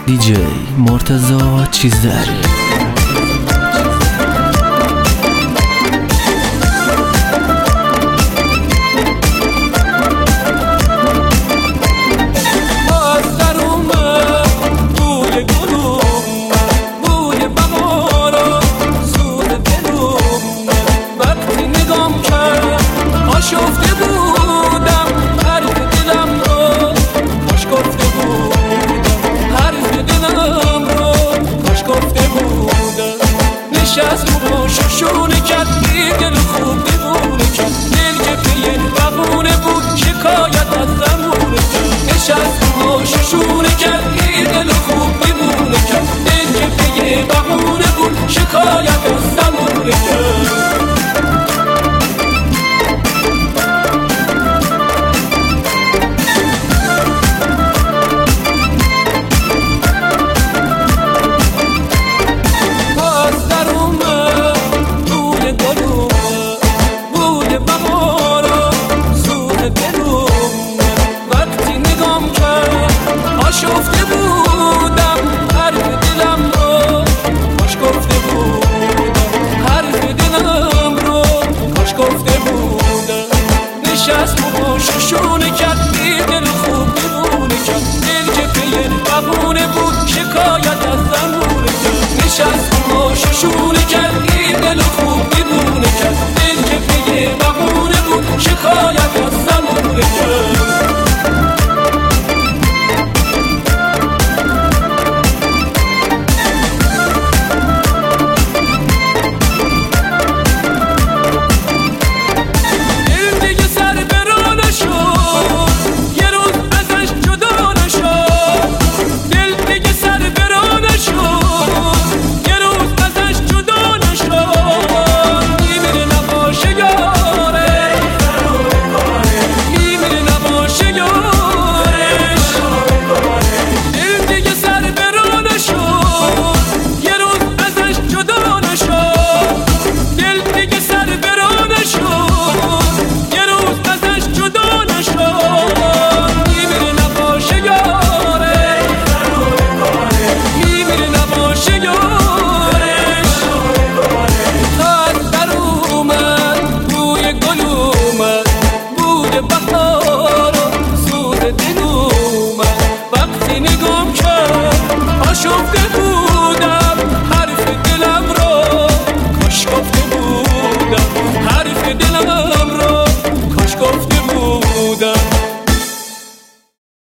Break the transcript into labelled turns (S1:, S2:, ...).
S1: DJ مرتضی چیزداری.
S2: شفته بودم حرف دلم رو کاش گفته بودم، حرف دلم رو کاش گفته بودم. نشست رو شونه کرد دل خوب دیوونه کرد، دل که پی بهونه بود شکایت از زمونه کرد. نشست رو شونه کرد دل خوب دیوونه کرد، دل که پی بهونه بود شکایت از زمونه کرد. شفته بودم حرف دلم رو کاش گفته بودم، حرف دلم رو کاش گفته بودم. نشست و شونه کرد دل خوب دیوونه کرد، دل که پی بهونه بود شکایت از زمونه کرد. نشست و شونه کرد دل خوب دیوونه کرد، دل که پی بهونه بود شکایت از زمونه کرد. شفته